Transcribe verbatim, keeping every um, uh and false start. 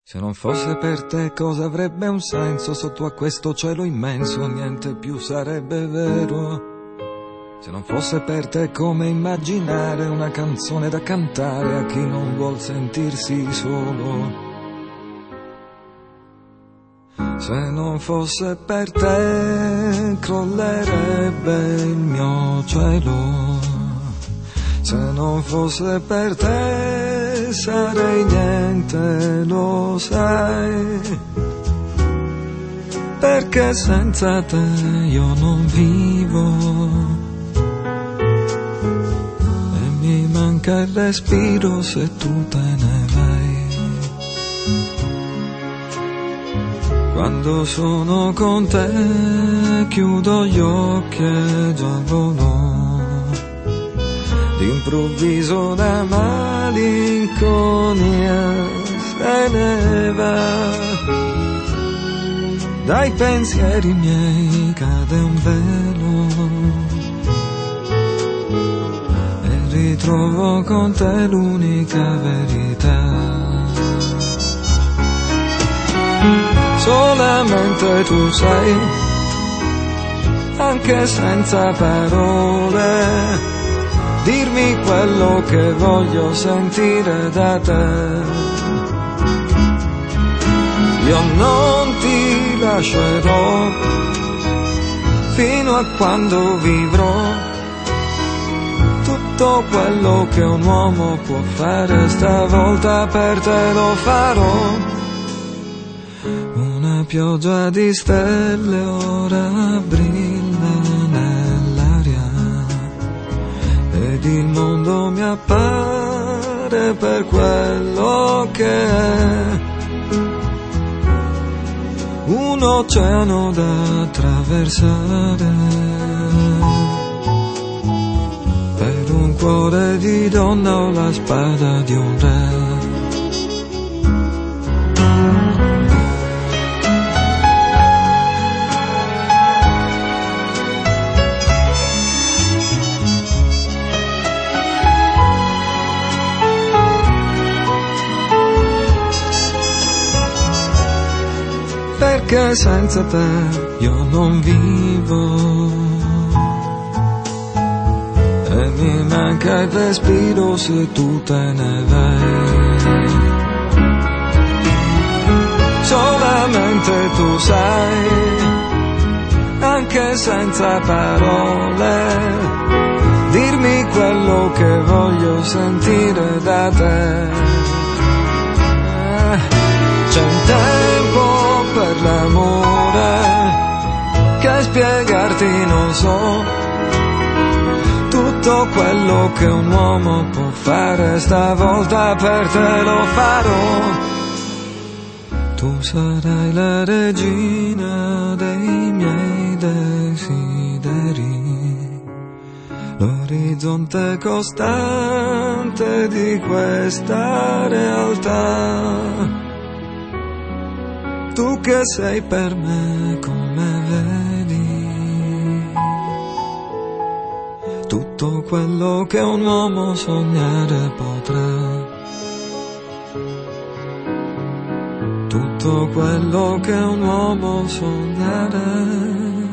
Se non fosse per te cosa avrebbe un senso sotto a questo cielo immenso? Niente più sarebbe vero. Se non fosse per te come immaginare una canzone da cantare a chi non vuol sentirsi solo. Se non fosse per te crollerebbe il mio cielo. Se non fosse per te sarei niente, lo sai. Perché senza te io non vivo. E mi manca il respiro se tu te ne vai. Quando sono con te chiudo gli occhi e già volo. D'improvviso la malinconia se ne va. Dai pensieri miei cade un velo e ritrovo con te l'unica verità. Solamente tu sai, anche senza parole, dirmi quello che voglio sentire da te. Io non ti lascerò fino a quando vivrò. Tutto quello che un uomo può fare stavolta per te lo farò. Una pioggia di stelle ora brilla nell'aria ed il mondo mi appare per quello che è. Un oceano da attraversare per un cuore di donna o la spada di un re. Perché senza te io non vivo e mi manca il respiro se tu te ne vai. Solamente tu sai, anche senza parole, dirmi quello che voglio sentire da te. C'è un tempo per l'amore che spiegarti non so. Tutto quello che un uomo può fare stavolta per te lo farò. Tu sarai la regina dei miei desideri, l'orizzonte costante di questa realtà. Tu che sei per me come vedi, tutto quello che un uomo sognare potrà, tutto quello che un uomo sognare